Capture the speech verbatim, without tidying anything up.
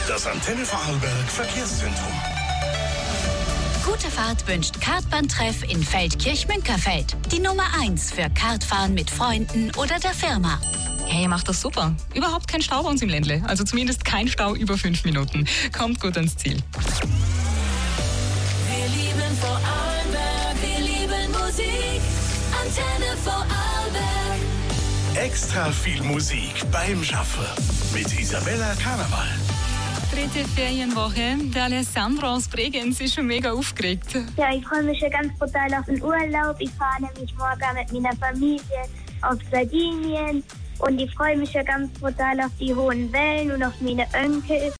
Das Antenne Vorarlberg Verkehrszentrum. Gute Fahrt wünscht Kartbahntreff in Feldkirch-Münkerfeld. Die Nummer eins für Kartfahren mit Freunden oder der Firma. Hey, ihr macht das super. Überhaupt kein Stau bei uns im Ländle. Also zumindest kein Stau über fünf Minuten. Kommt gut ans Ziel. Wir lieben Vorarlberg, wir lieben Musik. Antenne Vorarlberg. Extra viel Musik beim Schaffen mit Isabella Karneval. Dritte Ferienwoche. Der Alessandro aus Bregenz ist schon mega aufgeregt. Ja, ich freue mich schon ganz brutal auf den Urlaub. Ich fahre nämlich morgen mit meiner Familie auf Sardinien. Und ich freue mich schon ganz brutal auf die hohen Wellen und auf meine Enkel.